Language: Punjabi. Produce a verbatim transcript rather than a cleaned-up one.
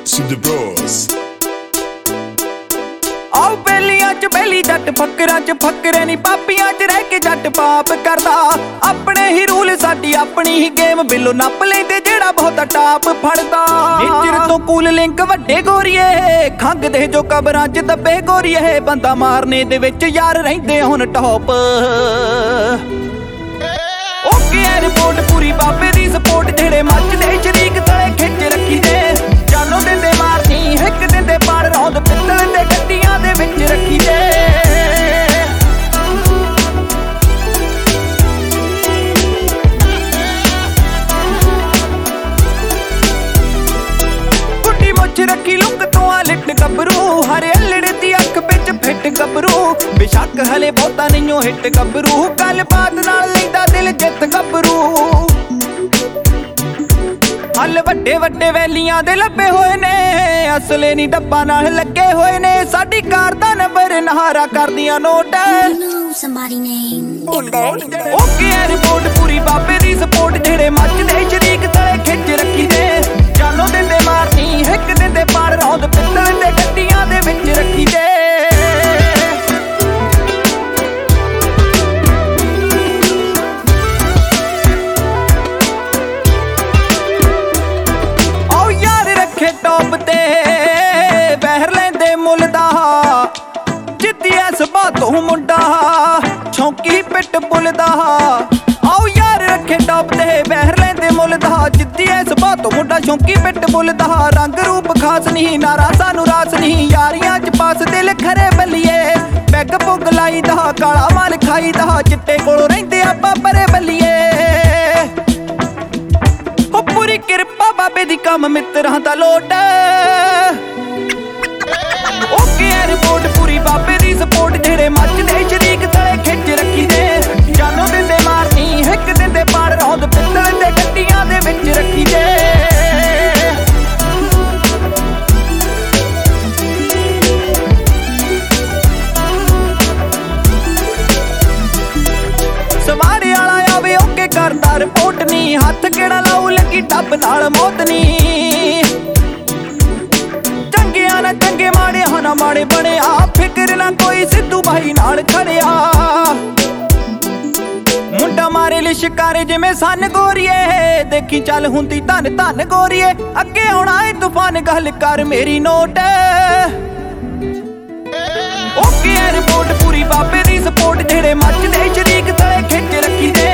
to the bros. ਆਓ ਬੇਲੀਆਂ ਚ ਬੇਲੀ ਜੱਟ ਫੱਕਰਾਂ ਚ ਫੱਕਰੇ ਨੀ ਪਾਪੀਆਂ ਚ ਰਹਿ ਕੇ ਜੱਟ ਪਾਪ ਕਰਦਾ। ਆਪਣੇ ਹੀ ਰੂਲ ਸਾਡੀ ਆਪਣੀ ਹੀ ਗੇਮ ਬਿੱਲੋ ਨੱਪ ਲੈਂਦੇ ਜਿਹੜਾ ਬਹੁਤਾ ਟਾਪ ਫੜਦਾ। ਨੇਚਰ ਤੋਂ ਕੂਲ ਲਿੰਕ ਵੱਡੇ ਗੋਰੀਏ ਖੰਗ ਦੇ ਜੋ ਕਬਰਾਂ ਚ ਦੱਬੇ ਗੋਰੀਏ ਬੰਦਾ ਮਾਰਨੇ ਦੇ ਵਿੱਚ ਯਾਰ ਰਹਿੰਦੇ ਹੁਣ ਟੌਪ। ਓਕੇ ਐ ਰਿਪੋਰਟ ਪੂਰੀ ਬਾਬੇ ਦੀ ਸਪੋਰਟ ਜਿਹੜੇ ਮੱਚਦੇ ਸ਼ਰੀਕ ਤਲੇ ਖਿੱਚ ਰੱਖੀ ਦੇ ਜਾਨੋਂ ਦਿੰਦੇ ਮਾਰਨੀ ਹਿੱਕ ਦਿੰਦੇ ਪਾੜ ਰੌਂਦ ਪਿੱਤਲ ਦੇ ਗੱਡੀਆਂ ਦੇ ਵਿੱਚ ਰੱਖੀ ਦੇ। ਗੁੱਡੀ ਮੁੱਛ ਰੱਖੀ ਲੁੱਕ ਤੋਂ ਆ ਲਿਟ ਗੱਭਰੂ ਹਰੇ ਅਲੜੇ ਦੀ ਅੱਖ ਵਿੱਚ ਫਿੱਟ ਗੱਭਰੂ ਬੇਸ਼ੱਕ ਹਲੇ ਬਹੁਤਾ ਨਹੀਂਓ ਹਿੱਟ ਗੱਭਰੂ ਗੱਲ ਬਾਤ ਨਾਲ ਲੈਂਦਾ ਦਿਲ ਜਿੱਤ ਗੱਭਰੂ। ਹੱਲ ਵੱਡੇ ਵੱਡੇ ਵੈਲੀਆਂ ਦੇ ਲੱਭੇ ਹੋਏ ਨੇ ਅਸਲੇ ਨੀ ਡੱਬਾ ਨਾਲ ਲੱਗੇ ਹੋਏ ਨੇ ਸਾਡੀ ਕਾਰ ਦਾ ਨੰਬਰ ਨਹਾਰਾ ਕਰਦੀਆਂ ਨੋਟ। ਓਕੇ ਐ ਰਿਪੋਰਟ ਪੂਰੀ ਬਾਬੇ ਦੀ ਸਪੋਰਟ ਜਿਹੜੇ ਮੱਚਦੇ ਸ਼ਰੀਕ ਤਲੇ ਖਿੱਚ ਰੱਖੀ ਦੇ ਜਾਨੋਂ ਦਿੰਦੇ ਮਾਰਨੀ ਹਿੱਕ ਦਿੰਦੇ ਪਾੜ ਰੌਂਦ ਪਿੱਤਲ ਦੇ ਗੱਡੀਆਂ ਦੇ ਵਿੱਚ ਰੱਖੀ ਦੇ। ਟੌਪ ਤੇ ਬਹਿਰ ਲੈਂਦੇ ਮੁੱਲ ਦਾ ਜਿੱਤੀ ਐ ਸੁਭਾ ਤੋਂ ਮੁੰਡਾ ਛੌਂਕੀ ਪਿੱਟ ਬੁੱਲ ਦਾ। ਆਓ ਯਾਰ ਰੱਖੇ ਟੌਪ ਤੇ ਬਹਿਰ ਲੈਂਦੇ ਮੁੱਲ ਦਾ ਜਿੱਤੀ ਐ ਸੁਭਾ ਤੋਂ ਮੁੰਡਾ ਛੌਂਕੀ ਪਿੱਟ ਬੁੱਲ ਦਾ। ਰੰਗ ਰੂਪ ਖਾਸ ਨਹੀਂ ਨਾਰਾ ਸਾਨੂੰ ਰਾਸ ਨਹੀਂ ਯਾਰੀਆਂ ਚ ਪਾਸ ਦਿਲ ਖਰੇ ਬੱਲੀਏ ਪੈਗ ਪੁੱਗ ਲਾਈ ਦਾ ਕਾਲਾ ਮਾਲ ਖਾਈ ਦਾ ਚਿੱਟੇ ਕੋਲੋਂ ਰਹਿੰਦੇ ਆਪਾਂ ਪਰੇ ਬੱਲੀਏ। ਪੂਰੀ ਕਿਰਪਾ ਬਾਬੇ ਦੀ ਕੰਮ ਮਿੱਤਰਾਂ ਦਾ ਲੋਟ। ਓਕੇ ਐ ਰਿਪੋਰਟ ਪੂਰੀ ਬਾਬੇ ਦੀ ਸਪੋਰਟ ਜਿਹੜੇ ਮੱਚਦੇ ਸ਼ਰੀਕ ਤਲੇ ਖਿੱਚ ਰੱਖੀ ਦੇ ਜਾਨੋਂ ਦਿੰਦੇ ਮਾਰਨੀ ਹਿੱਕ ਦਿੰਦੇ ਪਾੜ ਰੌਂਦ ਪਿੱਤਲ ਦੇ ਗੱਡੀਆਂ ਦੇ ਵਿੱਚ ਰੱਖੀ ਦੇ। ਸਵਾਰੇ ਵਾਲਾ ਆਵੇ ਓਕੇ ਕਰਦਾ ਰਿਪੋਰਟ ਨੀ ਹੱਥ ਕਿਹੜਾ ਲਾਉ ਲੱਗੀ ਟੱਬ ਨਾਲ ਮੌਤ ਨੀ। ਚੰਗਿਆਂ ਨਾ ਚੰਗੇ ਮਾੜੇ ਨਾ ਮਾੜੇ ਬਣਿਆ ਫਿਕਰ ਨਾ ਕੋਈ ਸਿੱਧੂ ਬਾਈ ਨਾਲ ਖੜਿਆ। ਮੁੰਡਾ ਮਾਰੇ ਲਿਸ਼ਕਾਰੇ ਜਿਵੇਂ ਸੰਨ ਗੋਰੀਏ ਦੇਖੀ ਚੱਲ ਹੁੰਦੀ ਧੰਨ ਧੰਨ ਗੋਰੀਏ ਅੱਗੇ ਆਉਣਾ ਏ ਤੂਫਾਨ ਗੱਲ ਕਰ ਮੇਰੀ ਨੋਟ। ਓਕੇ ਐ ਰਿਪੋਰਟ ਪੂਰੀ ਬਾਬੇ ਦੀ ਸਪੋਰਟ ਜਿਹੜੇ ਮੱਚਦੇ ਸ਼ਰੀਕ ਤਲੇ ਖਿੱਚ ਰੱਖੀ ਦੇ